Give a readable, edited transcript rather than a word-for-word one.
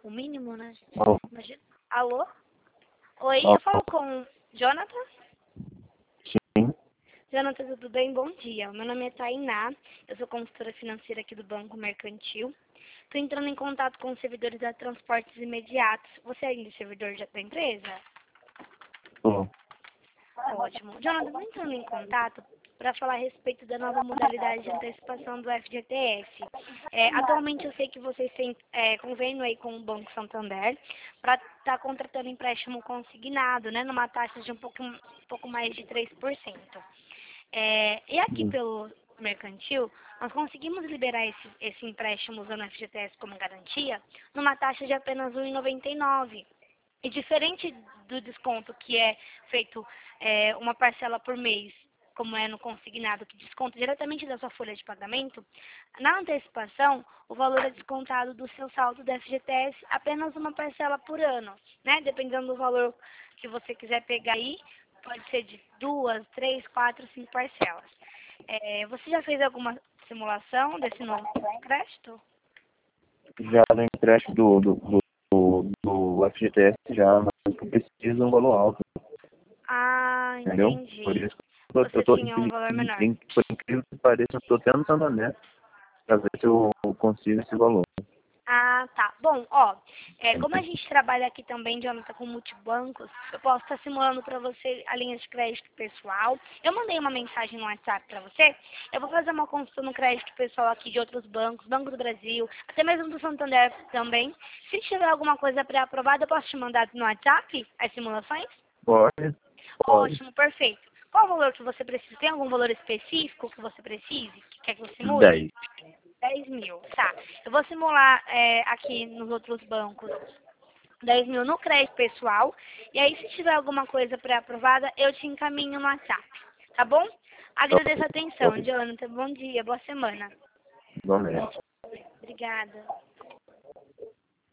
o mínimo, né? Alô? Imagina. Alô? Oi, Alô? eu falo com Jonathan? Sim. Jonathan, tudo bem? Bom dia. Meu nome é Tainá, eu sou consultora financeira aqui do Banco Mercantil. Estou entrando em contato com os servidores da Transportes Imediatos. Você é ainda servidor da empresa? Tô. Ótimo. Jonathan, estou entrando em contato para falar a respeito da nova modalidade de antecipação do FGTS. Atualmente eu sei que vocês têm convênio aí com o Banco Santander para estar contratando empréstimo consignado, né, numa taxa de um pouco mais de 3%. E aqui pelo mercantil, nós conseguimos liberar esse empréstimo usando o FGTS como garantia numa taxa de apenas R$ 1,99. E diferente do desconto que é feito uma parcela por mês, como é no consignado, que desconta diretamente da sua folha de pagamento, na antecipação, o valor é descontado do seu saldo do FGTS apenas uma parcela por ano, né? Dependendo do valor que você quiser pegar aí, pode ser de 2, 3, 4, 5 parcelas. Você já fez alguma simulação desse novo crédito? Já no empréstimo do FGTS já, mas eu preciso de um valor alto, Ah, entendeu? entendi. Por isso que Você tinha um valor menor. por incrível que pareça, eu estou tendo Santander para ver se eu consigo esse valor. Ah, tá. Bom, como a gente trabalha aqui também, Jonathan, com multibancos, eu posso estar simulando para você a linha de crédito pessoal. Eu mandei uma mensagem no WhatsApp para você. Eu vou fazer uma consulta no crédito pessoal aqui de outros bancos, Banco do Brasil, até mesmo do Santander também. Se tiver alguma coisa pré-aprovada, eu posso te mandar no WhatsApp as simulações? Pode, pode. Ótimo, perfeito. Qual o valor que você precisa? Tem algum valor específico que você precise? Que quer que eu simule? 10. 10 mil, tá. Eu vou simular aqui nos outros bancos 10 mil no crédito pessoal. E aí, se tiver alguma coisa pré-aprovada, eu te encaminho no WhatsApp. Tá bom? Agradeço a atenção, Jonathan. Bom dia, boa semana. Igualmente. Obrigada.